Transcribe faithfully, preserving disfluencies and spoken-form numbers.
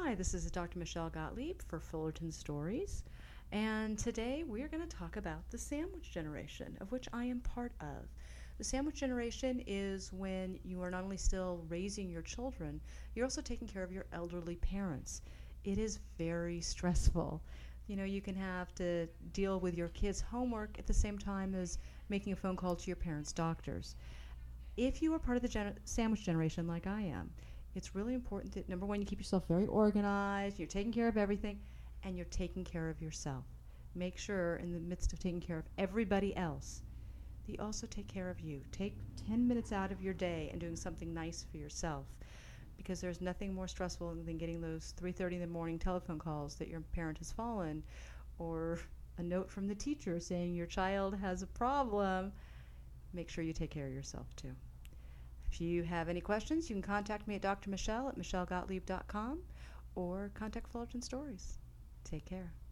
Hi, this is Doctor Michelle Gottlieb for Fullerton Stories, and today we're going to talk about the sandwich generation, of which I am part of. The sandwich generation is when you are not only still raising your children, you're also taking care of your elderly parents. It is very stressful. You know, you can have to deal with your kids' homework at the same time as making a phone call to your parents' doctors. If you are part of the gen- sandwich generation like I am, it's really important that, number one, you keep yourself very organized, you're taking care of everything, and you're taking care of yourself. Make sure, in the midst of taking care of everybody else, that you also take care of you. Take ten minutes out of your day and doing something nice for yourself, because there's nothing more stressful than getting those three thirty in the morning telephone calls that your parent has fallen, or a note from the teacher saying your child has a problem. Make sure you take care of yourself, too. If you have any questions, you can contact me at Doctor Michelle at michelle gottlieb dot com or contact Fullerton Stories. Take care.